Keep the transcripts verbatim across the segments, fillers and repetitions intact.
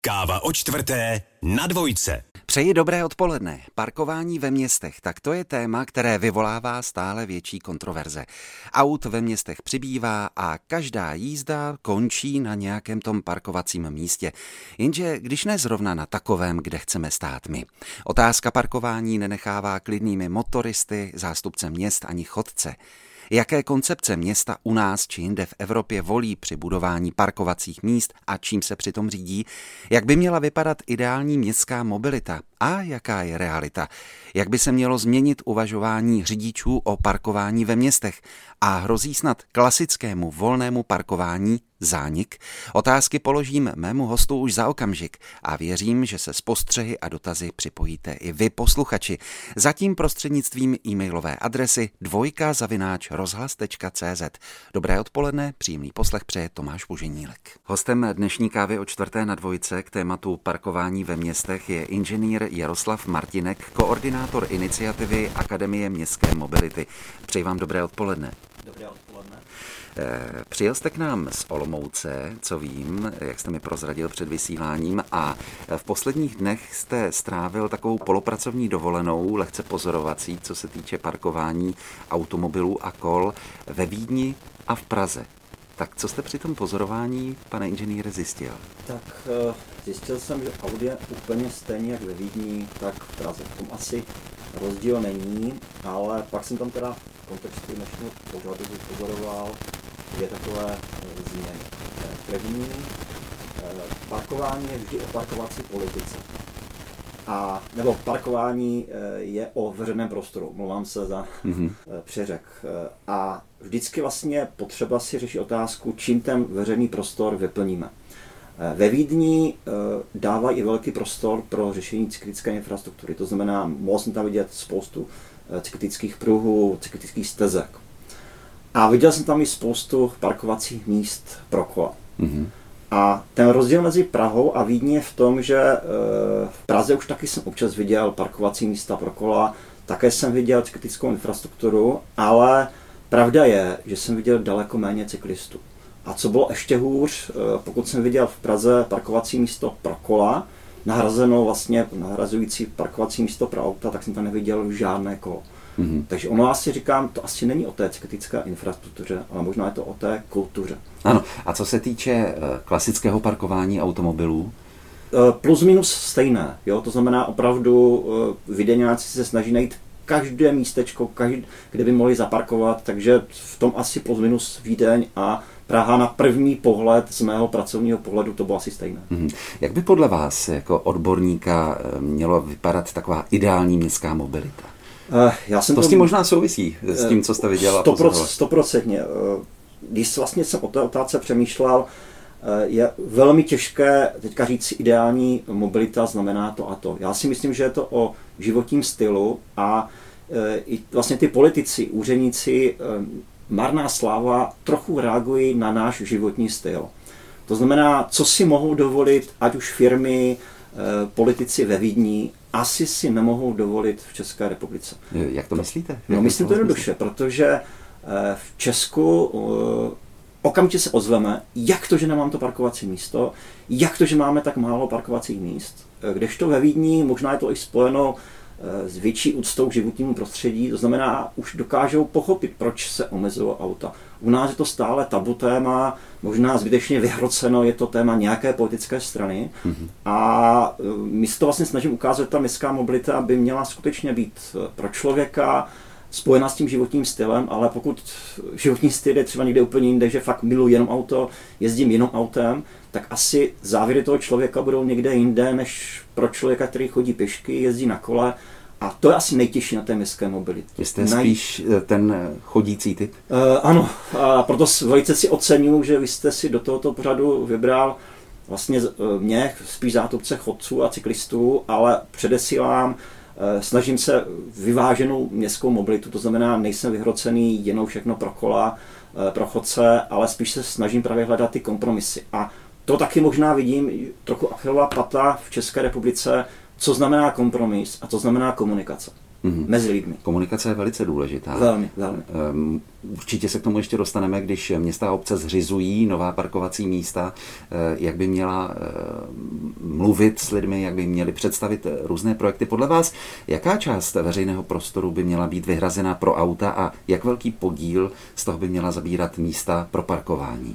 Káva o čtvrté na dvojce. Přeji dobré odpoledne. Parkování ve městech, tak to je téma, které vyvolává stále větší kontroverze. Aut ve městech přibývá a každá jízda končí na nějakém tom parkovacím místě. Jenže když ne zrovna na takovém, kde chceme stát my. Otázka parkování nenechává klidnými motoristy, zástupce měst ani chodce. Jaké koncepce města u nás či jinde v Evropě volí při budování parkovacích míst a čím se přitom řídí? Jak by měla vypadat ideální městská mobilita? A jaká je realita? Jak by se mělo změnit uvažování řidičů o parkování ve městech? A hrozí snad klasickému volnému parkování zánik? Otázky položím mému hostu už za okamžik a věřím, že se s postřehy a dotazy připojíte i vy posluchači. Zatím prostřednictvím e-mailové adresy dvojka zavináč rozhlas tečka cé zet. Dobré odpoledne, příjemný poslech přeje Tomáš Buženílek. Hostem dnešní kávy o čtvrté na dvojce k tématu parkování ve městech je inženýr Jaroslav Martinek, koordinátor iniciativy Akademie městské mobility. Přeji vám dobré odpoledne. Dobré odpoledne. Přijel jste k nám z Olomouce, co vím, jak jste mi prozradil před vysíláním, a v posledních dnech jste strávil takovou polopracovní dovolenou, lehce pozorovací, co se týče parkování automobilů a kol ve Vídni a v Praze. Tak co jste při tom pozorování, pane inženýre, zjistil? Tak zjistil jsem, že Audi je úplně stejně jak ve Vídni, tak v Praze. V tom asi rozdíl není, ale pak jsem tam teda v kontextu dnešního pořadu pozoroval dvě takové změny. První, parkování je vždy o parkovací politice. A, nebo parkování je o veřejném prostoru, mluvám se za mm-hmm. přeřek. A vždycky vlastně potřeba si řešit otázku, čím ten veřejný prostor vyplníme. Ve Vídni dávají i velký prostor pro řešení cyklické infrastruktury, to znamená, mohl jsem tam vidět spoustu cyklických pruhů, cyklických stezek. A viděl jsem tam i spoustu parkovacích míst pro kola. Mm-hmm. A ten rozdíl mezi Prahou a Vídní je v tom, že v Praze už taky jsem občas viděl parkovací místa pro kola, také jsem viděl cyklickou infrastrukturu, ale pravda je, že jsem viděl daleko méně cyklistů. A co bylo ještě hůř, pokud jsem viděl v Praze parkovací místo pro kola, nahrazenou vlastně nahrazující parkovací místo pro auta, tak jsem tam neviděl žádné kolo. Mm-hmm. Takže ono asi říkám, to asi není o té cyklické infrastruktuře, ale možná je to o té kultuře. Ano, a co se týče klasického parkování automobilů? Plus minus stejné, jo? To znamená opravdu videňáci se snaží najít každé místečko, každé, kde by mohli zaparkovat, takže v tom asi plus minus Vídeň a Praha na první pohled, z mého pracovního pohledu, to bylo asi stejné. Hmm. Jak by podle vás jako odborníka mělo vypadat taková ideální městská mobilita? Uh, já jsem to, to s tím možná souvisí, s tím, co jste viděl a pozoroval. Stoprocentně. Když vlastně jsem o té otázce přemýšlel, je velmi těžké teďka říct si ideální mobilita znamená to a to. Já si myslím, že je to o životním stylu a i vlastně ty politici, úředníci, marná sláva trochu reagují na náš životní styl. To znamená, co si mohou dovolit, ať už firmy, politici ve Vídni, asi si nemohou dovolit v České republice. Jak to myslíte? Jak no, myslím to jednoduše, protože v Česku okamžitě se ozveme, jak to, že nemám to parkovací místo, jak to, že máme tak málo parkovacích míst. Kdežto ve Vídni, možná je to i spojeno s větší úctou k životnímu prostředí, to znamená, už dokážou pochopit, proč se omezují auta. U nás je to stále tabu téma, možná zbytečně vyhroceno, je to téma nějaké politické strany. Mm-hmm. A my se to vlastně snažím ukázat, že ta městská mobilita by měla skutečně být pro člověka spojená s tím životním stylem, ale pokud životní styl je třeba někde úplně jinde, že fakt miluji jenom auto, jezdím jenom autem, tak asi závěry toho člověka budou někde jinde, než pro člověka, který chodí pěšky, jezdí na kole. A to je asi nejtěžší na té městské mobilitě. Vy jste Naj... spíš ten chodící typ? Uh, ano, a proto velice si oceňuji, že vy jste si do tohoto pořadu vybral vlastně mě, spíš zástupce chodců a cyklistů, ale předesílám, snažím se vyváženou městskou mobilitu, to znamená, nejsem vyhrocený jenom všechno pro kola, pro chodce, ale spíš se snažím právě hledat ty kompromisy. A to taky možná vidím trochu Achillová pata v České republice, co znamená kompromis a co znamená komunikace. mm-hmm. mezi lidmi. Komunikace je velice důležitá. Velmi, velmi. Um, určitě se k tomu ještě dostaneme, když města a obce zřizují nová parkovací místa, jak by měla mluvit s lidmi, jak by měli představit různé projekty. Podle vás, jaká část veřejného prostoru by měla být vyhrazená pro auta a jak velký podíl z toho by měla zabírat místa pro parkování?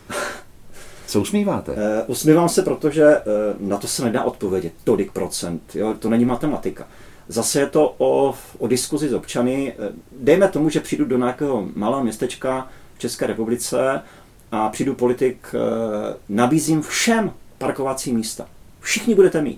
Se usmíváte? Uh, usmívám se, protože uh, na to se nedá odpovědět. Tolik procent. Jo? To není matematika. Zase je to o, o diskuzi s občany. Dejme tomu, že přijdu do nějakého malého městečka v České republice a přijdu politik, uh, nabízím všem parkovací místa. Všichni budete mít.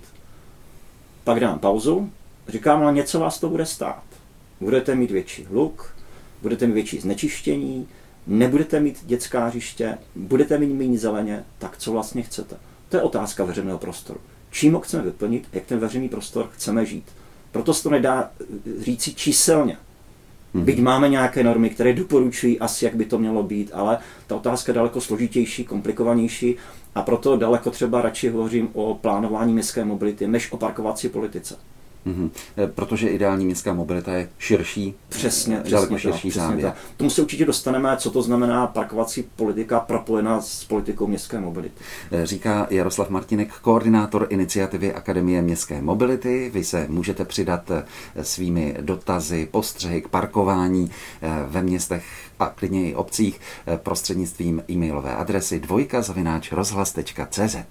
Pak dám pauzu, říkám, ale něco vás to bude stát. Budete mít větší hluk, budete mít větší znečištění, nebudete mít dětská hřiště, budete mít méně zeleně, tak co vlastně chcete? To je otázka veřejného prostoru. Čím ho chceme vyplnit, jak ten veřejný prostor chceme žít. Proto se to nedá říci číselně. Byť máme nějaké normy, které doporučují asi, jak by to mělo být, ale ta otázka je daleko složitější, komplikovanější a proto daleko třeba radši hovořím o plánování městské mobility, než o parkovací politice. Mm-hmm. Protože ideální městská mobilita je širší, přesně, daleko přesně širší tak, záměr. Tak. Tomu se určitě dostaneme, co to znamená parkovací politika propojená s politikou městské mobility. Říká Jaroslav Martínek, koordinátor iniciativy Akademie městské mobility. Vy se můžete přidat svými dotazy, postřehy k parkování ve městech a klidně i obcích prostřednictvím e-mailové adresy dvojka zavináč rozhlas tečka cé zet.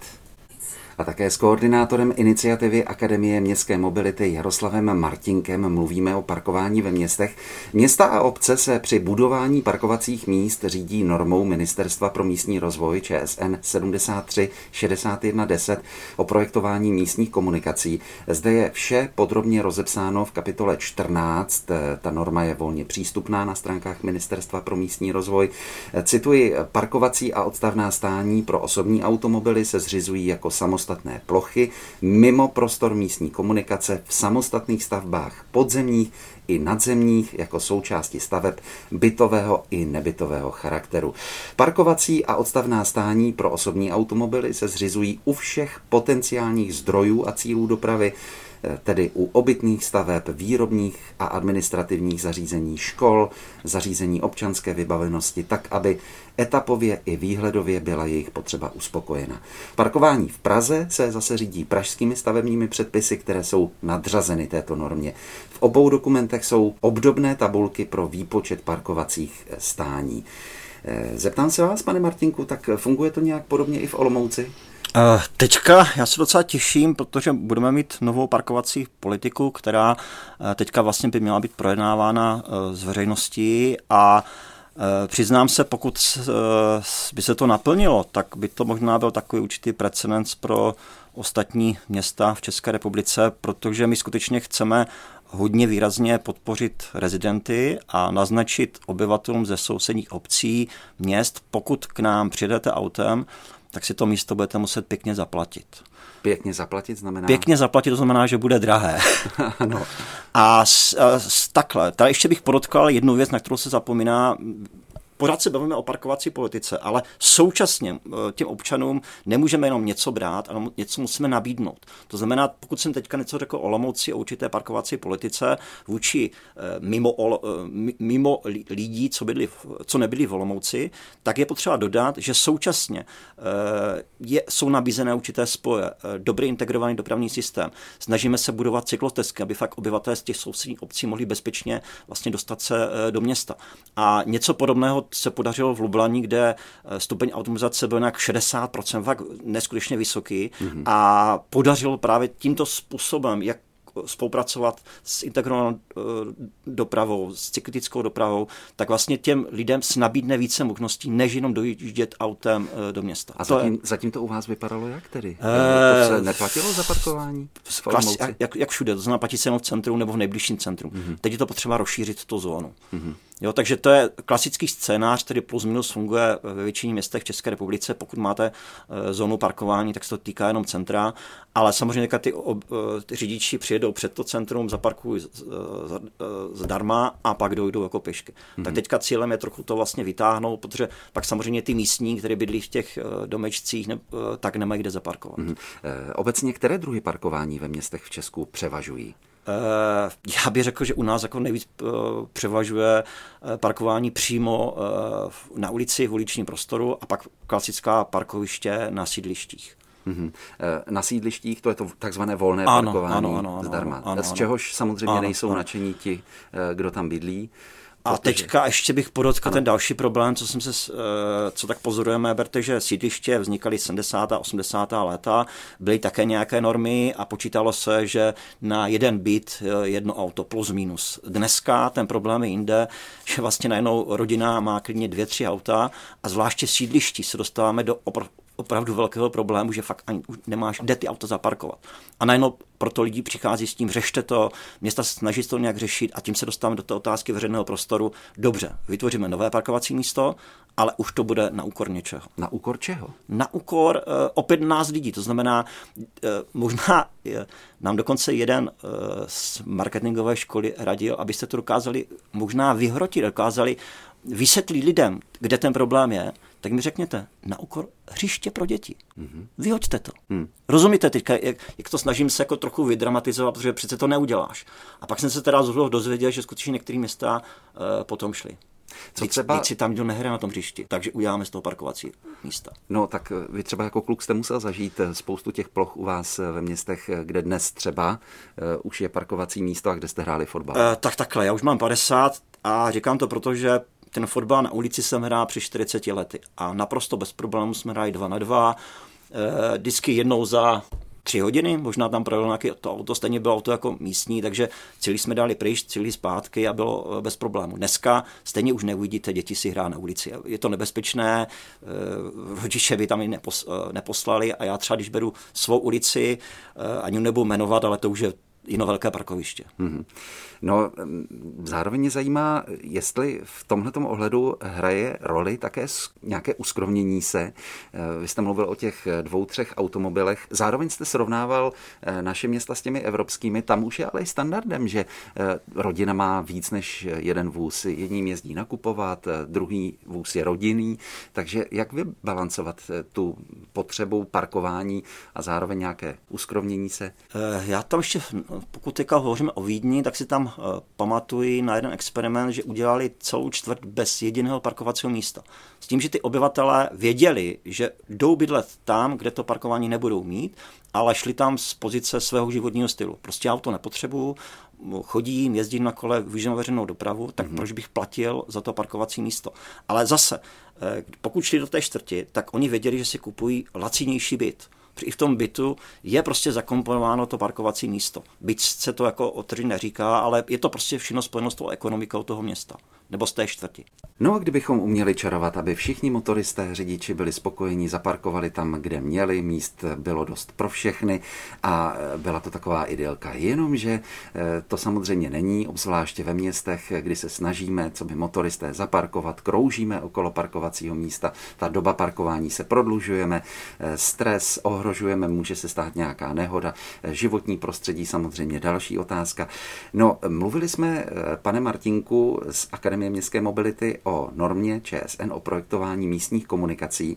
A také s koordinátorem iniciativy Akademie městské mobility Jaroslavem Martinkem mluvíme o parkování ve městech. Města a obce se při budování parkovacích míst řídí normou Ministerstva pro místní rozvoj Č S N sedmdesát tři šedesát jedna deset o projektování místních komunikací. Zde je vše podrobně rozepsáno v kapitole čtrnáct. Ta norma je volně přístupná na stránkách Ministerstva pro místní rozvoj. Cituji, parkovací a odstavná stání pro osobní automobily se zřizují jako samostatné samostatné plochy mimo prostor místní komunikace v samostatných stavbách podzemních i nadzemních jako součásti staveb bytového i nebytového charakteru. Parkovací a odstavná stání pro osobní automobily se zřizují u všech potenciálních zdrojů a cílů dopravy, tedy u obytných staveb, výrobních a administrativních zařízení škol, zařízení občanské vybavenosti, tak, aby etapově i výhledově byla jejich potřeba uspokojena. Parkování v Praze se zase řídí pražskými stavebními předpisy, které jsou nadřazeny této normě. V obou dokumentech jsou obdobné tabulky pro výpočet parkovacích stání. Zeptám se vás, pane Martinku, tak funguje to nějak podobně i v Olomouci? Teďka já se docela těším, protože budeme mít novou parkovací politiku, která teďka vlastně by měla být projednávána s veřejností a přiznám se, pokud by se to naplnilo, tak by to možná byl takový určitý precedens pro ostatní města v České republice, protože my skutečně chceme hodně výrazně podpořit rezidenty a naznačit obyvatelům ze sousedních obcí, měst, pokud k nám přijedete autem, tak si to místo budete muset pěkně zaplatit. Pěkně zaplatit znamená? Pěkně zaplatit to znamená, že bude drahé. Ano. A s, s, takhle, tady ještě bych podotkal jednu věc, na kterou se zapomíná. Pořád se bavíme o parkovací politice, ale současně těm občanům nemůžeme jenom něco brát, ale něco musíme nabídnout. To znamená, pokud jsem teďka něco řekl o Olomouci, o určité parkovací politice vůči mimo, mimo lidí, co, bydli, co nebyli v Olomouci, tak je potřeba dodat, že současně je, jsou nabízené určité spoje, dobrý integrovaný dopravní systém. Snažíme se budovat cyklostezky, aby fakt obyvatelé z těch sousedních obcí mohli bezpečně vlastně dostat se do města. A něco podobného se podařilo v Lublani, kde stupeň automatizace byl nějak šedesát procent, fakt neskutečně vysoký mm-hmm. a podařilo právě tímto způsobem, jak spolupracovat s integrovanou dopravou, s cyklickou dopravou, tak vlastně těm lidem se nabídne více možností, než jenom dojíždět autem do města. A to zatím, je... zatím to u vás vypadalo jak tedy? E... To se neplatilo za parkování? Klasi, jak, jak všude, to znamená platí se jenom v centru nebo v nejbližším centru. Mm-hmm. Teď je to potřeba rozšířit tu zónu. Mm-hmm. Jo, takže to je klasický scénář, který plus minus funguje ve většině městech v České republice. Pokud máte e, zónu parkování, tak se to týká jenom centra, ale samozřejmě ty, ob, ty řidiči přijedou před to centrum, zaparkují zdarma a pak dojdou jako pěšky. Mm-hmm. Tak teďka cílem je trochu to vlastně vytáhnout, protože pak samozřejmě ty místní, kteří bydlí v těch domečcích, ne, tak nemají kde zaparkovat. Mm-hmm. E, obecně které druhy parkování ve městech v Česku převažují? Já bych řekl, že u nás jako nejvíc převažuje parkování přímo na ulici, v uličním prostoru a pak klasická parkoviště na sídlištích. Mm-hmm. Na sídlištích to je to takzvané volné ano, parkování ano, ano, ano, zdarma, ano, ano, z čehož samozřejmě ano, nejsou ano. nadšení ti, kdo tam bydlí. A protože... teďka ještě bych podotkl ten další problém, co jsem se, co tak pozorujeme, berte, že sídliště vznikaly sedmdesátá osmdesátá léta, byly také nějaké normy a počítalo se, že na jeden byt jedno auto plus minus. Dneska ten problém je jinde, že vlastně najednou rodina má klidně dvě, tři auta a zvláště v sídlišti se dostáváme do opr- opravdu velkého problému, že fakt ani nemáš kde ty auta zaparkovat. A najednou proto lidi přichází s tím, řešte to, města se snaží to nějak řešit a tím se dostáváme do té otázky veřejného prostoru. Dobře, vytvoříme nové parkovací místo, ale už to bude na úkor něčeho. Na úkor čeho? Na úkor uh, opět nás lidí, to znamená, uh, možná uh, nám dokonce jeden uh, z marketingové školy radil, abyste to dokázali možná vyhrotit, dokázali vysvětlit lidem, kde ten problém je, tak mi řekněte, na úkor hřiště pro děti. Mm-hmm. Vyhoďte to. Mm. Rozumíte teďka, jak, jak to snažím se jako trochu vydramatizovat, protože přece to neuděláš. A pak jsem se teda dozvěděl, že skutečně některé města uh, potom šli. Co třeba... Víc si tam nikdo nehraje na tom hřišti, takže uděláme z toho parkovací místa. No tak vy třeba jako kluk jste musel zažít spoustu těch ploch u vás ve městech, kde dnes třeba uh, už je parkovací místo a kde jste hráli fotbal. Uh, tak takhle, já už mám padesát a říkám to proto, že ten fotbal na ulici jsem hrál při čtyřiceti lety a naprosto bez problémů jsme hráli dva na dva, e, vždycky jednou za tři hodiny, možná tam projelo nějaké to auto, stejně bylo auto jako místní, takže celý jsme dali pryč, celý zpátky a bylo bez problému. Dneska stejně už neuvidíte, děti si hrát na ulici. Je to nebezpečné, e, rodiče by tam i nepos, e, neposlali a já třeba, když beru svou ulici, e, ani nebudu jmenovat, ale to už je jiné velké parkoviště. Mm-hmm. No, zároveň mě zajímá, jestli v tomhletom ohledu hraje roli také nějaké uskrovnění se. Vy jste mluvil o těch dvou, třech automobilech. Zároveň jste srovnával naše města s těmi evropskými. Tam už je ale i standardem, že rodina má víc než jeden vůz. Jedním jezdí nakupovat, druhý vůz je rodinný. Takže jak vybalancovat tu potřebu parkování a zároveň nějaké uskrovnění se? Já tam ještě, pokud teďka hovoříme o Vídni, tak si tam pamatuji na jeden experiment, že udělali celou čtvrť bez jediného parkovacího místa. S tím, že ty obyvatelé věděli, že jdou bydlet tam, kde to parkování nebudou mít, ale šli tam z pozice svého životního stylu. Prostě auto nepotřebuju, chodím, jezdím na kole, využívám veřejnou dopravu, tak mm-hmm. proč bych platil za to parkovací místo? Ale zase, pokud šli do té čtvrti, tak oni věděli, že si kupují lacinější byt. I v tom bytu je prostě zakomponováno to parkovací místo. Byť se to jako otevřeně neříká, ale je to prostě všechno spojeno s tou ekonomikou toho města. Nebo z té čtvrti. No a kdybychom uměli čarovat, aby všichni motoristé, řidiči byli spokojení, zaparkovali tam, kde měli, míst bylo dost pro všechny a byla to taková idylka. Jenomže to samozřejmě není, obzvláště ve městech, kdy se snažíme, co by motoristé zaparkovat, kroužíme okolo parkovacího místa, ta doba parkování se prodlužujeme, stres, ohrožujeme, může se stát nějaká nehoda, životní prostředí samozřejmě další otázka. No, mluvili jsme, pane Martinku, z Akademie městské mobility o normě ČSN, o projektování místních komunikací.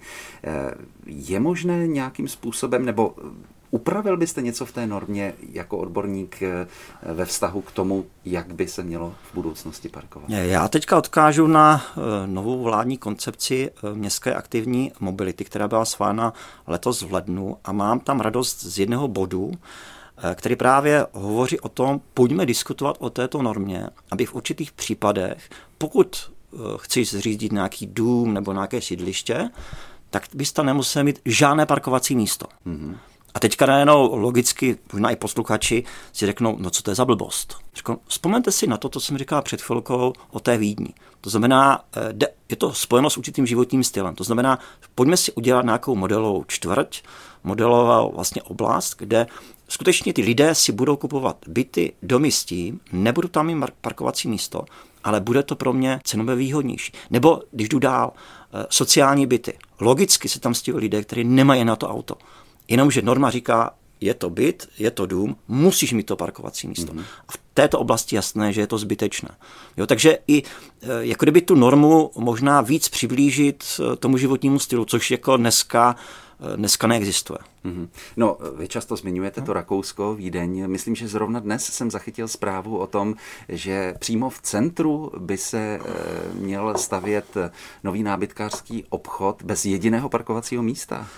Je možné nějakým způsobem, nebo upravil byste něco v té normě jako odborník ve vztahu k tomu, jak by se mělo v budoucnosti parkovat? Já teďka odkážu na novou vládní koncepci městské aktivní mobility, která byla schválena letos v lednu a mám tam radost z jednoho bodu, který právě hovoří o tom, pojďme diskutovat o této normě, aby v určitých případech, pokud chceš zřídit nějaký dům nebo nějaké sídliště, tak byste nemusel mít žádné parkovací místo. Mm-hmm. A teďka najednou logicky, možná i posluchači si řeknou, no co to je za blbost. Řeknou, vzpomeňte si na to, co jsem říkal před chvilkou o té Vídni. To znamená, je to spojeno s určitým životním stylem. To znamená, pojďme si udělat nějakou modelovou čtvrť, modelovou vlastně oblast, kde skutečně ty lidé si budou kupovat byty, domy s tím, nebudu tam mít parkovací místo, ale bude to pro mě cenově výhodnější. Nebo když jdu dál, sociální byty. Logicky se tam stěhují lidé, kteří nemají na to auto. Jenomže norma říká, je to byt, je to dům, musíš mít to parkovací místo. Mm-hmm. A v této oblasti jasné, že je to zbytečné. Jo, takže i jako kdyby tu normu možná víc přiblížit tomu životnímu stylu, což jako dneska dneska neexistuje. Mm-hmm. No, vy často zmiňujete to Rakousko, Vídeň. Myslím, že zrovna dnes jsem zachytil zprávu o tom, že přímo v centru by se e, měl stavět nový nábytkářský obchod bez jediného parkovacího místa.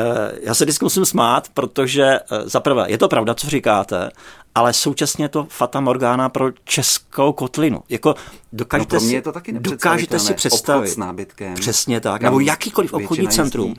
Já se vždycky musím smát, protože zaprvé je to pravda, co říkáte, ale současně je to fata morgána pro českou kotlinu. Jako dokážete no pro mě si, je to taky dokážete si představit. Obchod s nábytkem. Přesně tak. Nebo jakýkoliv obchodní centrum.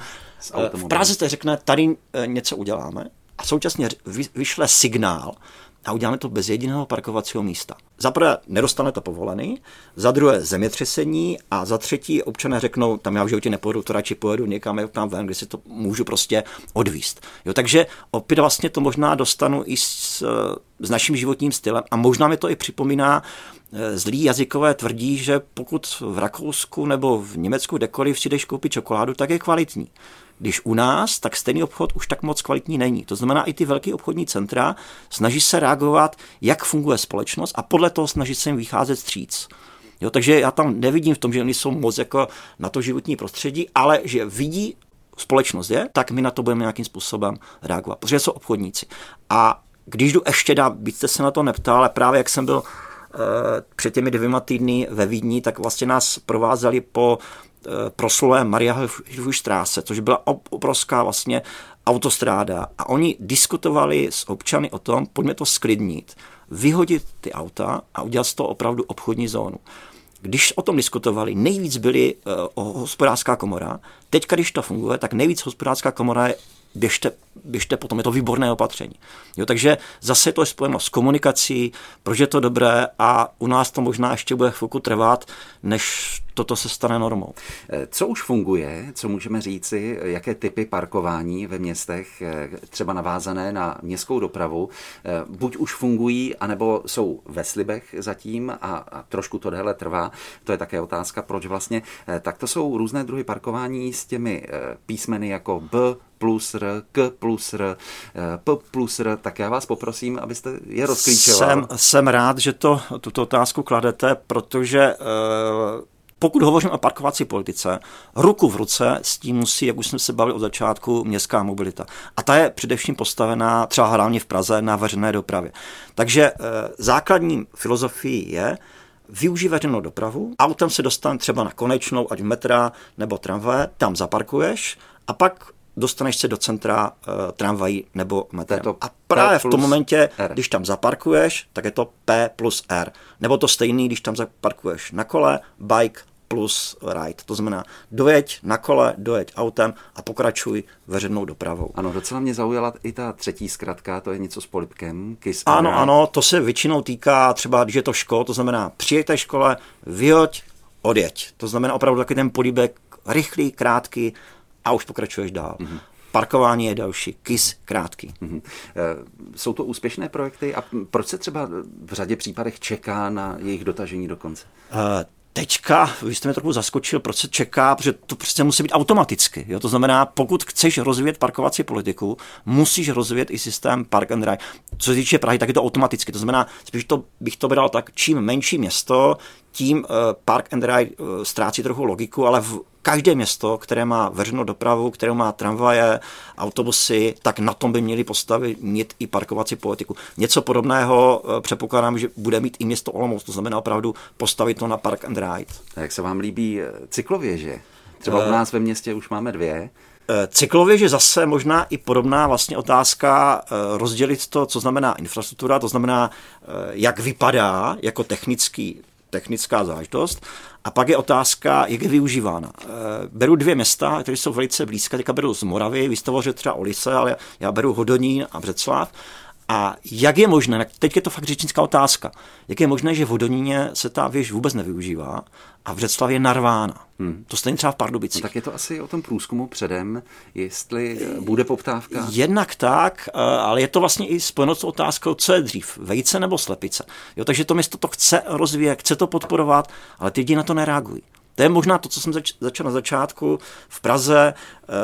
V Praze se řekne, tady něco uděláme a současně vyšle signál a uděláme to bez jediného parkovacího místa. Za prvé nedostane to povolený, za druhé zemětřesení a za třetí občané řeknou, tam já v životě nepojedu, to radši pojedu někam tam ven, kde si to můžu prostě odvízt. Jo, takže opět vlastně to možná dostanu i s, s naším životním stylem a možná mi to i připomíná zlý jazykové tvrdí, že pokud v Rakousku nebo v Německu kdekoliv si jdeš koupit čokoládu, tak je kvalitní. Když u nás, tak stejný obchod už tak moc kvalitní není. To znamená, i ty velké obchodní centra snaží se reagovat, jak funguje společnost a podle toho snaží se jim vycházet vstříc. Jo, takže já tam nevidím v tom, že oni jsou moc jako na to životní prostředí, ale že vidí, společnost je, tak my na to budeme nějakým způsobem reagovat, protože jsou obchodníci. A když jdu ještě dál, byť jste se na to neptal, ale právě jak jsem byl uh, před těmi dvěma týdny ve Vídni, tak vlastně nás provázeli po proslulé Mariahilfstraße, což byla obrovská vlastně autostráda a oni diskutovali s občany o tom, pojďme to sklidnit, vyhodit ty auta a udělat z toho opravdu obchodní zónu. Když o tom diskutovali, nejvíc byly uh, hospodářská komora, teďka, když to funguje, tak nejvíc hospodářská komora je běžte, běžte potom, je to výborné opatření. Jo, takže zase to je spojeno s komunikací, proč je to dobré a u nás to možná ještě bude chvilku trvat, než toto se stane normou. Co už funguje, co můžeme říci, jaké typy parkování ve městech, třeba navázané na městskou dopravu, buď už fungují, anebo jsou ve slibech zatím a, a trošku to déle trvá. To je také otázka, proč vlastně. Tak to jsou různé druhy parkování s těmi písmeny jako B plus R, K plus R, P plus R, tak já vás poprosím, abyste je rozklíčoval. Jsem, jsem rád, že to, tuto otázku kladete, protože uh, pokud hovořím o parkovací politice, ruku v ruce s tím musí, jak už jsme se bavili od začátku, městská mobilita. A ta je především postavená třeba hlavně v Praze na veřejné dopravě. Takže uh, základní filozofií je využij veřejnou dopravu, autem se dostane třeba na konečnou, ať metra nebo tramvaje, tam zaparkuješ a pak dostaneš se do centra uh, tramvají nebo metrem. A právě v tom momentě, R. když tam zaparkuješ, tak je to P plus R. Nebo to stejný, když tam zaparkuješ na kole, bike plus ride. To znamená, dojeď na kole, dojeď autem a pokračuj veřejnou dopravou. Ano, docela mě zaujala i ta třetí zkratka, to je něco s polibkem. Kiss ano, ride. Ano, to se většinou týká třeba, když je to škol, to znamená, přijďte škole, vyhoď, odjeď. To znamená opravdu taky ten políbek rychlý, krátký, a už pokračuješ dál. Mm-hmm. Parkování je další, kiss krátký. Mm-hmm. Jsou to úspěšné projekty a proč se třeba v řadě případech čeká na jejich dotažení do konce? Uh, Teďka, vy jste mě trochu zaskočil, proč se čeká, protože to prostě musí být automaticky. Jo? To znamená, pokud chceš rozvíjet parkovací politiku, musíš rozvíjet i systém park and ride. Co se týče Prahy, tak je to automaticky. To znamená, spíš to, bych to bral tak, čím menší město, tím uh, park and ride uh, ztrácí trochu logiku, ale v každé město, které má veřejnou dopravu, které má tramvaje, autobusy, tak na tom by měli postavit mít i parkovací politiku. Něco podobného uh, předpokládám, že bude mít i město Olomouc, to znamená opravdu postavit to na park and ride. A jak se vám líbí cyklověže? Třeba u nás ve městě už máme dvě. Cyklověže zase možná i podobná vlastně otázka rozdělit to, co znamená infrastruktura, to znamená, jak vypadá jako technický, technická záležitost. A pak je otázka, jak je využívána. Beru dvě města, které jsou velice blízké, teďka beru z Moravy, vy jste hovořili třeba o Lise, ale já beru Hodonín a Břeclav. A jak je možné, teď je to fakt řečnická otázka, jak je možné, že v Hodoníně se ta věž vůbec nevyužívá a v Břeclavě je narvána. Hmm. To stejně třeba v Pardubicích. No, tak je to asi o tom průzkumu předem, jestli bude poptávka? Jednak tak, ale je to vlastně i spojeno s otázkou, co je dřív, vejce nebo slepice. Jo, takže to město to chce rozvíjet, chce to podporovat, ale ty lidi na to nereagují. To je možná to, co jsem zač- začal na začátku v Praze.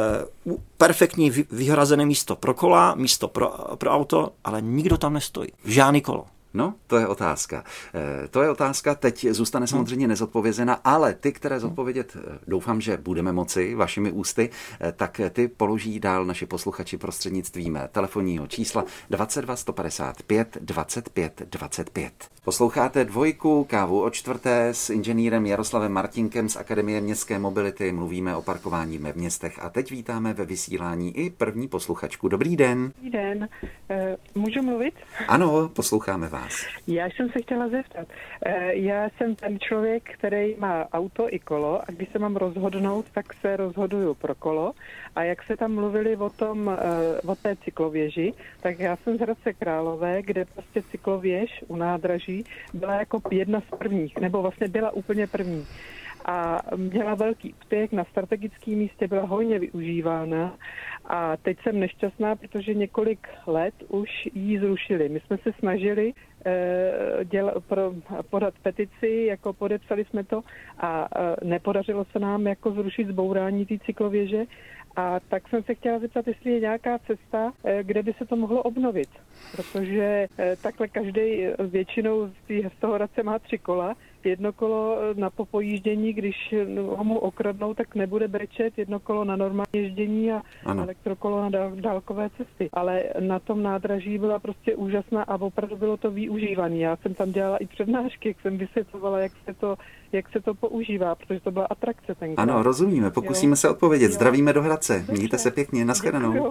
E, perfektní vy- vyhrazené místo pro kola, místo pro, pro auto, ale nikdo tam nestojí. Žádný kolo. No, to je otázka. E, to je otázka, teď zůstane samozřejmě nezodpovězena, ale ty, které zodpovědět doufám, že budeme moci vašimi ústy, e, tak ty položí dál naši posluchači prostřednictvím telefonního čísla dvacet dva sto padesát pět dvacet pět dvacet pět. Posloucháte Dvojku, kávu o čtvrté s inženýrem Jaroslavem Martinkem z Akademie městské mobility. Mluvíme o parkování ve městech a teď vítáme ve vysílání i první posluchačku. Dobrý den. Dobrý den. E, můžu mluvit? Ano, posloucháme vás. Já jsem se chtěla zeptat. E, já jsem ten člověk, který má auto i kolo a když se mám rozhodnout, tak se rozhoduju pro kolo. A jak se tam mluvili o tom, e, o té cyklověži, tak já jsem z Hradce Králové, kde prostě cyklověž u nádraží byla jako jedna z prvních, nebo vlastně byla úplně první. A měla velký úspěch, na strategickém místě byla hojně využívána a teď jsem nešťastná, protože několik let už ji zrušili. My jsme se snažili eh, děla, pro, podat petici, jako podepsali jsme to a eh, nepodařilo se nám jako zrušit zbourání té cyklověže. A tak jsem se chtěla zeptat, jestli je nějaká cesta, kde by se to mohlo obnovit. Protože takhle každý většinou z toho Hradce má tři kola. Jedno kolo na popojíždění, když ho mu okradnou, tak nebude brečet. Jedno kolo na normální ježdění a ano. Elektrokolo na dál, dálkové cesty. Ale na tom nádraží byla prostě úžasná a opravdu bylo to využívané. Já jsem tam dělala i přednášky, jak jsem vysvětlovala, jak se to, jak se to používá, protože to byla atrakce tenkrát. Ano, rozumíme. Pokusíme jo. se odpovědět. Jo. Zdravíme do Hradce. Mějte se pěkně. Nashledanou.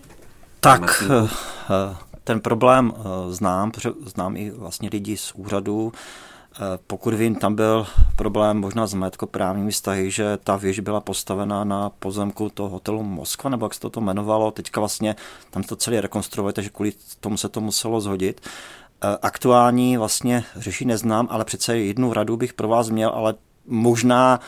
Tak, ten problém znám, protože znám i vlastně lidi z úřadu. Pokud vím, tam byl problém možná s majetkoprávními vztahy, že ta věž byla postavena na pozemku toho hotelu Moskva, nebo jak se to jmenovalo. Teďka vlastně tam to celé rekonstruuje, takže kvůli tomu se to muselo zhodit. Aktuální vlastně řeší neznám, ale přece jednu radu bych pro vás měl, ale možná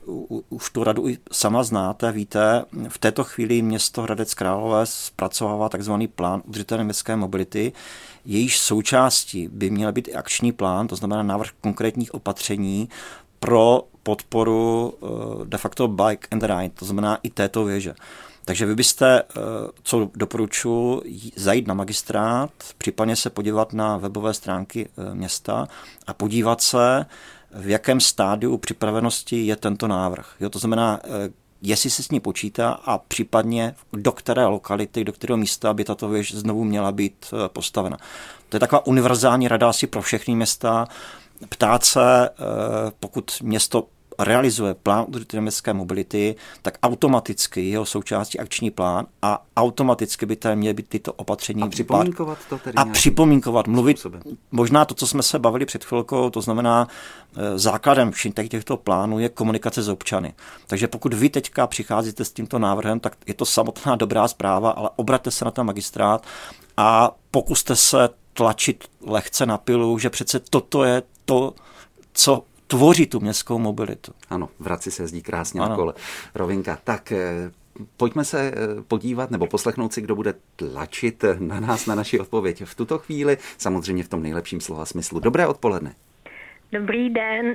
už tu radu i sama znáte, víte, v této chvíli město Hradec Králové zpracovává takzvaný plán udržitelné městské mobility. Jejíž součástí by měl být i akční plán, to znamená návrh konkrétních opatření pro podporu de facto bike and ride, to znamená i této věže. Takže vy byste, co doporučuji, zajít na magistrát, případně se podívat na webové stránky města a podívat se, v jakém stádiu připravenosti je tento návrh. Jo, to znamená, jestli se s ní počítá a případně do které lokality, do kterého místa by tato věž znovu měla být postavena. To je taková univerzální rada asi pro všechny města. Ptát se, pokud město realizuje plán udržitelné městské mobility, tak automaticky jeho součástí akční plán a automaticky by tam měly být tyto opatření. A připomínkovat to tedy A připomínkovat, mluvit, způsobem. Možná to, co jsme se bavili před chvilkou, to znamená základem všech těchto plánů je komunikace s občany. Takže pokud vy teďka přicházíte s tímto návrhem, tak je to samotná dobrá zpráva, ale obraťte se na ten magistrát a pokuste se tlačit lehce na pilu, že přece toto je to, co tvoří tu městskou mobilitu. Ano, v Hradci se jezdí krásně na kole. Rovinka, tak pojďme se podívat nebo poslechnout si, kdo bude tlačit na nás, na naši odpověď v tuto chvíli, samozřejmě v tom nejlepším slova smyslu. Dobré odpoledne. Dobrý den,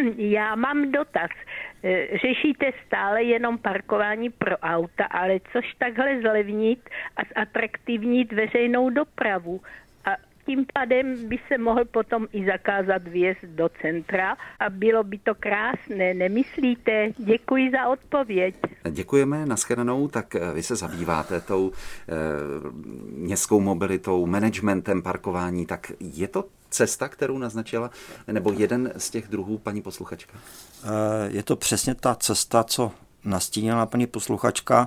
já mám dotaz. Řešíte stále jenom parkování pro auta, ale což takhle zlevnit a zatraktivnit veřejnou dopravu? Tím pádem by se mohl potom i zakázat vjezd do centra a bylo by to krásné, nemyslíte? Děkuji za odpověď. Děkujeme, nashledanou. Tak vy se zabýváte tou e, městskou mobilitou, managementem parkování, tak je to cesta, kterou naznačila, nebo jeden z těch druhů paní posluchačka? Je to přesně ta cesta, co nastínila paní posluchačka.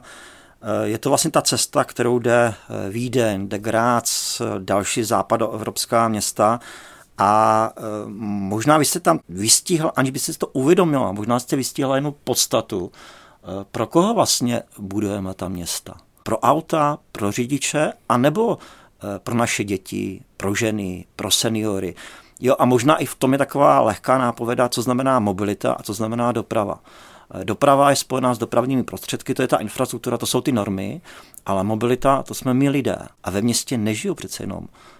Je to vlastně ta cesta, kterou jde Vídeň, jde Grác, další západoevropská města a možná vy jste tam vystihla, aniž byste si to uvědomila, možná jste vystihla jenom podstatu, pro koho vlastně budujeme ta města. Pro auta, pro řidiče, anebo pro naše děti, pro ženy, pro seniory. Jo, a možná i v tom je taková lehká nápověda, co znamená mobilita a co znamená doprava. Doprava je spojená s dopravními prostředky, to je ta infrastruktura, to jsou ty normy, ale mobilita, to jsme my lidé. A ve městě nežijou přece jenom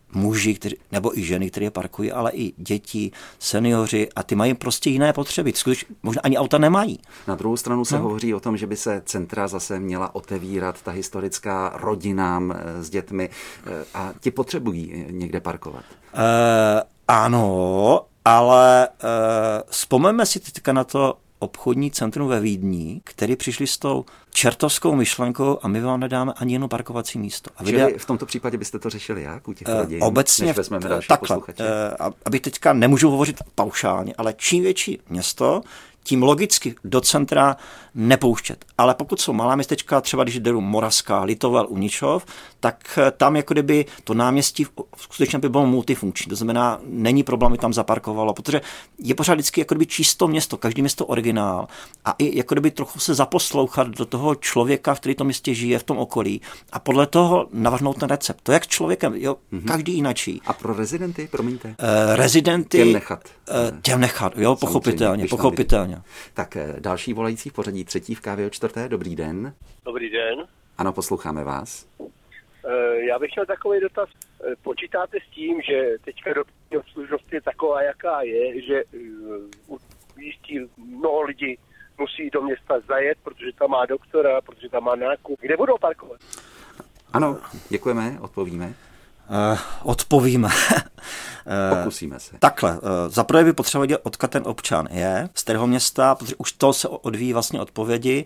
muži, kteří, nebo i ženy, které parkují, ale i děti, seniori a ty mají prostě jiné potřeby. Skutečně možná ani auta nemají. Na druhou stranu se no. hovoří o tom, že by se centra zase měla otevírat, ta historická, rodinám s dětmi a ti potřebují někde parkovat. E, ano, ale e, vzpomeňme si teďka na to obchodní centrum ve Vídni, který přišli s tou čertovskou myšlenkou a my vám nedáme ani jedno parkovací místo. A Čili videa... v tomto případě byste to řešili jak u těch rodin? Obecně než vezmeme další takhle, posluchače? Aby teďka nemůžu hovořit paušálně, ale čím větší město, tím logicky do centra nepouštět. Ale pokud jsou malá městečka, třeba když jdu Moravská, Litovel, Uničov, tak tam jako kdyby to náměstí skutečně by bylo multifunkční. To znamená, není problém, tam zaparkovalo, protože je pořád vždycky jako kdyby čisto město, každý město originál a i jako kdyby trochu se zaposlouchat do toho člověka, v který to městě žije v tom okolí a podle toho navrhnout ten recept. To jak s člověkem, jo, mm-hmm. každý jinačí. A pro rezidenty, promiňte? Uh, rezidenty těm nechat. Uh, těm nechat, jo, pochopitelně, pochopitelně. Tak další volající v pořadí třetí v kávě o čtvrté. Dobrý den. Dobrý den. Ano, posloucháme vás. Já bych měl takový dotaz. Počítáte s tím, že teďka dopravní obslužnost je taková, jaká je, že jistí mnoho lidí musí do města zajet, protože tam má doktora, protože tam má nákup. Kde budou parkovat? Ano, děkujeme, odpovíme. Uh, odpovíme. Pokusíme se. Takhle, uh, zaprvé by potřeba vědět, odkud ten občan je, z kterého města, protože už to se odvíjí vlastně odpovědi.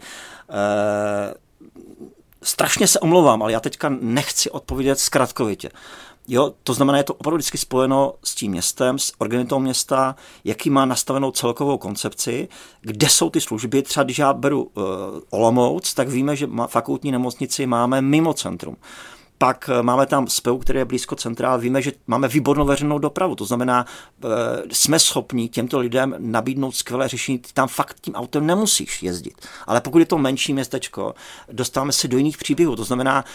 Uh, strašně se omlouvám, ale já teďka nechci odpovědět zkratkovitě. Jo, to znamená, je to opravdu vždycky spojeno s tím městem, s organitou města, jaký má nastavenou celkovou koncepci, kde jsou ty služby. Třeba když já beru uh, Olomouc, tak víme, že fakultní nemocnici máme mimo centrum. Pak máme tam S P U, který je blízko centra, víme, že máme výbornou veřejnou dopravu, to znamená, jsme schopni těmto lidem nabídnout skvělé řešení, ty tam fakt tím autem nemusíš jezdit. Ale pokud je to menší městečko, dostáváme se do jiných příběhů, to znamená,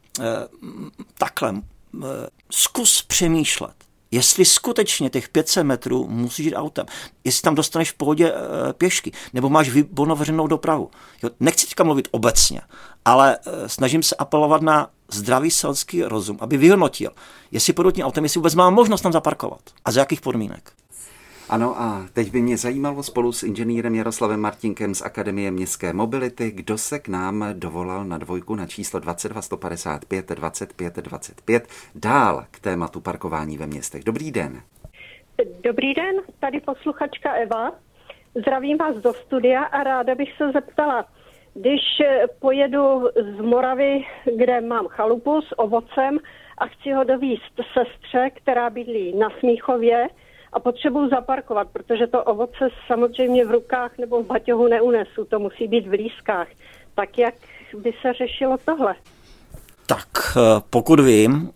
takhle, zkus přemýšlet, jestli skutečně těch pět set metrů musíš jít autem, jestli tam dostaneš v pohodě e, pěšky, nebo máš výbornou veřejnou dopravu. Jo, nechci teďka mluvit obecně, ale e, snažím se apelovat na zdravý selský rozum, aby vyhodnotil, jestli půjdu tím autem, jestli vůbec mám možnost tam zaparkovat a za jakých podmínek. Ano, a teď by mě zajímalo spolu s inženýrem Jaroslavem Martinkem z Akademie městské mobility, kdo se k nám dovolal na dvojku na číslo dvacet dva sto padesát pět dvacet pět dvacet pět. Dál k tématu parkování ve městech. Dobrý den. Dobrý den, tady posluchačka Eva. Zdravím vás do studia a ráda bych se zeptala, když pojedu z Moravy, kde mám chalupu s ovocem a chci ho dovízt sestře, která bydlí na Smíchově, a potřebuji zaparkovat, protože to ovoce samozřejmě v rukách nebo v baťohu neunesu, to musí být v lískách. Tak jak by se řešilo tohle? Tak pokud vím,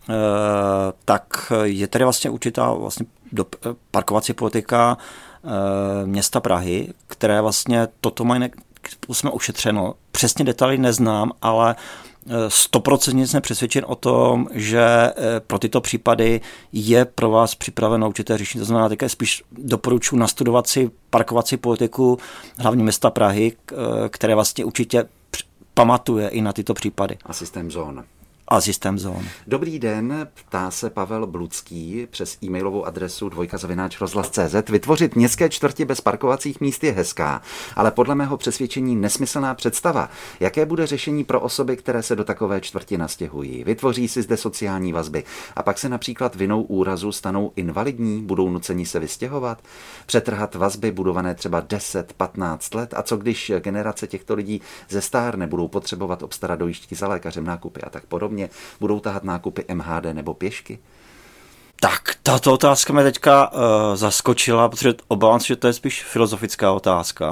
tak je tady vlastně určitá vlastně parkovací politika města Prahy, které vlastně toto mají jsme ošetřeno. Přesně detaily neznám, ale stoprocentně jsem přesvědčen o tom, že pro tyto případy je pro vás připraveno určité řešení. To znamená, také spíš doporučuji nastudovat si parkovací politiku hlavně města Prahy, které vlastně určitě pamatuje i na tyto případy. A systém zón. A systém zón. Dobrý den, ptá se Pavel Blucký přes e-mailovou adresu dvojka zavináč rozhlas tečka cé zet. Vytvořit městské čtvrti bez parkovacích míst je hezká, ale podle mého přesvědčení nesmyslná představa. Jaké bude řešení pro osoby, které se do takové čtvrti nastěhují? Vytvoří si zde sociální vazby a pak se například vinou úrazu stanou invalidní, budou nuceni se vystěhovat, přetrhat vazby budované třeba deset patnáct let, a co když generace těchto lidí zestárne, budou potřebovat obstarat dojížďky za lékařem, nákupy a tak podobně. Budou tahat nákupy M H D nebo pěšky? Tak, tato otázka mě teďka uh, zaskočila, protože obávám se, že to je spíš filozofická otázka.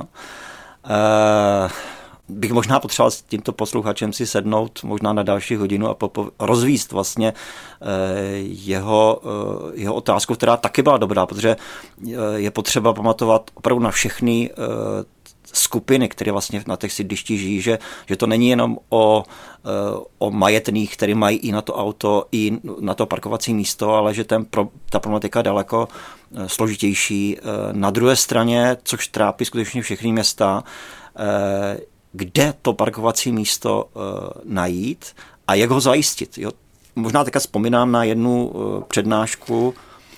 Uh, bych možná potřeboval s tímto posluchačem si sednout možná na další hodinu a popo- rozvíst vlastně uh, jeho, uh, jeho otázku, která taky byla dobrá, protože uh, je potřeba pamatovat opravdu na všechny uh, skupiny, které vlastně na těch sídlištích žijí, že, že to není jenom o, o majetných, který mají i na to auto, i na to parkovací místo, ale že ten pro, ta problematika je daleko složitější. Na druhé straně, což trápí skutečně všechny města, kde to parkovací místo najít a jak ho zajistit. Jo? možná teďka vzpomínám na jednu přednášku,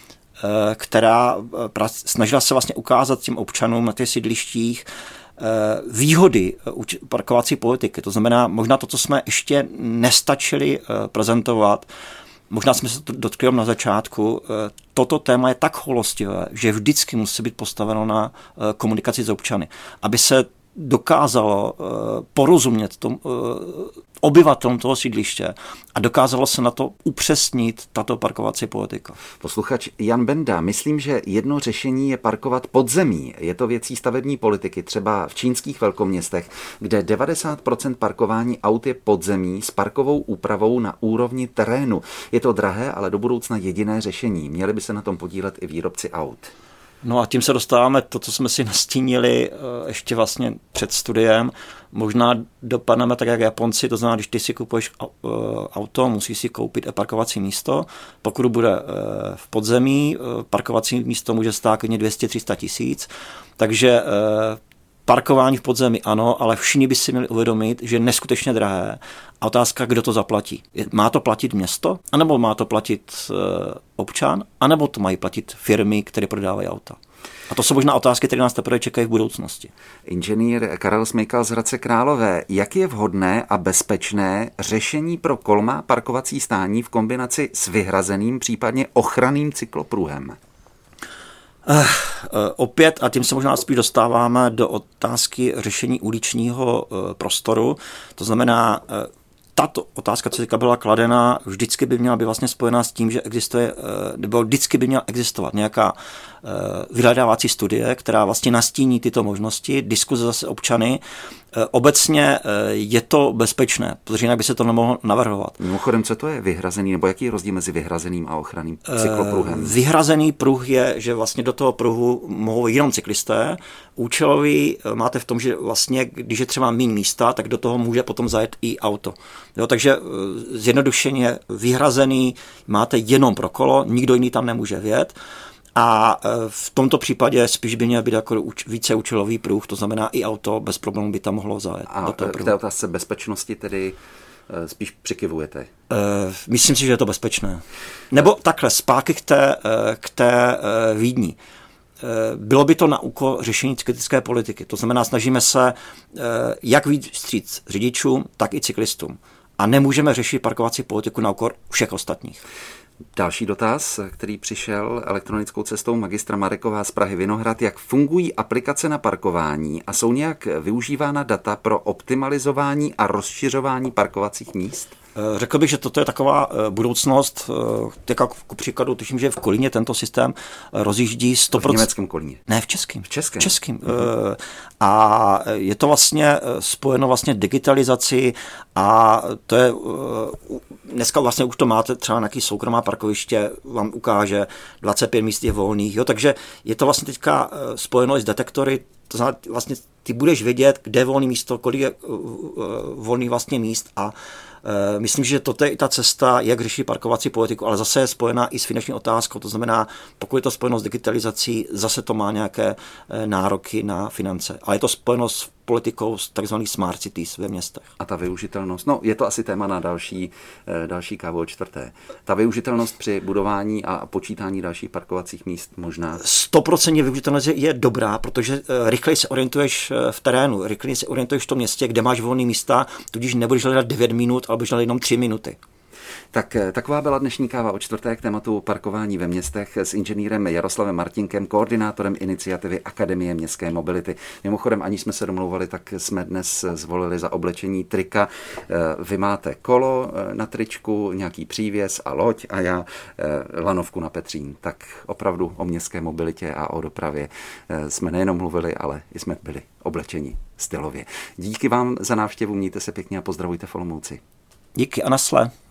která snažila se vlastně ukázat těm občanům na těch sídlištích výhody parkovací politiky. To znamená, možná to, co jsme ještě nestačili prezentovat, možná jsme se to dotkli na začátku, toto téma je tak choulostivé, že vždycky musí být postaveno na komunikaci s občany, aby se dokázalo porozumět tom, obyvatelům toho sídliště a dokázalo se na to upřesnit tato parkovací politika. Posluchač Jan Benda, myslím, že jedno řešení je parkovat pod zemí. Je to věcí stavební politiky, třeba v čínských velkoměstech, kde devadesát procent parkování aut je pod zemí s parkovou úpravou na úrovni terénu. Je to drahé, ale do budoucna jediné řešení. Měli by se na tom podílet i výrobci aut. No a tím se dostáváme to, co jsme si nastínili ještě vlastně před studiem. Možná dopadneme tak, jak Japonci, to znamená, když ty si kupuješ auto, musíš si koupit parkovací místo. Pokud bude v podzemí, parkovací místo může stát klidně dvě stě až tři sta tisíc. Takže parkování v podzemí ano, ale všichni by si měli uvědomit, že je neskutečně drahé. A otázka, kdo to zaplatí. Má to platit město, anebo má to platit občan, anebo to mají platit firmy, které prodávají auta. A to jsou možná otázky, které nás teprve čekají v budoucnosti. Inženýr Karel Smejkal z Hradce Králové. Jak je vhodné a bezpečné řešení pro kolma parkovací stání v kombinaci s vyhrazeným, případně ochranným cyklopruhem? Uh, uh, opět, a tím se možná spíš dostáváme do otázky řešení uličního uh, prostoru. To znamená, uh, tato otázka, co byla kladena, vždycky by měla být vlastně spojená s tím, že existuje, uh, nebo vždycky by měla existovat nějaká uh, vyhledávací studie, která vlastně nastíní tyto možnosti, diskuze zase občany. Uh, obecně uh, je to bezpečné, protože jinak by se to nemohlo navrhovat. Mimochodem, co to je vyhrazený, nebo jaký je rozdíl mezi vyhrazeným a ochranným cyklopruhem? Uh, vyhrazený pruh je, že vlastně do toho pruhu mohou jenom cyklisté. Účelový máte v tom, že vlastně, když je třeba méně místa, tak do toho může potom zajet i auto. Jo, takže zjednodušeně vyhrazený máte jenom pro kolo, nikdo jiný tam nemůže vjet. A v tomto případě spíš by měl být jako více účelový pruh, to znamená i auto bez problémů by tam mohlo zajet. A v té otázce bezpečnosti tedy spíš přikivujete? Myslím si, že je to bezpečné. Nebo takhle, zpátky k té, k té Vídni. Bylo by to na úkol řešení kritické politiky. To znamená, snažíme se jak víc vstříc řidičům, tak i cyklistům. A nemůžeme řešit parkovací politiku na úkor všech ostatních. Další dotaz, který přišel elektronickou cestou, magistra Mareková z Prahy Vinohrad. Jak fungují aplikace na parkování a jsou nějak využívána data pro optimalizování a rozšiřování parkovacích míst? Řekl bych, že toto je taková budoucnost. Tak ku příkladu, tuším, že v Kolíně tento systém rozjíždí sto procent. V německém Kolíně? Ne, v českém. V českém. V českém. Mm-hmm. A je to vlastně spojeno vlastně digitalizaci a to je dneska vlastně už to máte třeba nějaký soukromá parkoviště, vám ukáže dvacet pět míst je volných, jo, takže je to vlastně teďka spojeno i s detektory. To znamená, vlastně ty budeš vědět, kde je volný místo, kolik je volný vlastně míst a myslím, že toto je i ta cesta, jak řešit parkovací politiku, ale zase je spojená i s finanční otázkou. To znamená, pokud je to spojeno s digitalizací, zase to má nějaké nároky na finance. Ale je to spojeno s politikou z takzvaných smart cities ve městech. A ta využitelnost, no je to asi téma na další, další kávu o čtvrté. Ta využitelnost při budování a počítání dalších parkovacích míst možná? sto procent využitelnost je dobrá, protože rychleji se orientuješ v terénu, rychleji se orientuješ v tom městě, kde máš volné místa, tudíž nebudeš hledat devět minut, ale budeš hledat jenom tři minuty. Tak taková byla dnešní káva o čtvrté k tématu parkování ve městech s inženýrem Jaroslavem Martinkem, koordinátorem iniciativy Akademie městské mobility. Mimochodem, ani jsme se domlouvali, tak jsme dnes zvolili za oblečení trika. Vy máte kolo na tričku, nějaký přívěs a loď a já lanovku na Petřín. Tak opravdu o městské mobilitě a o dopravě jsme nejenom mluvili, ale i jsme byli oblečeni stylově. Díky vám za návštěvu, mějte se pěkně a pozdravujte v Olomouci. Díky a nasle.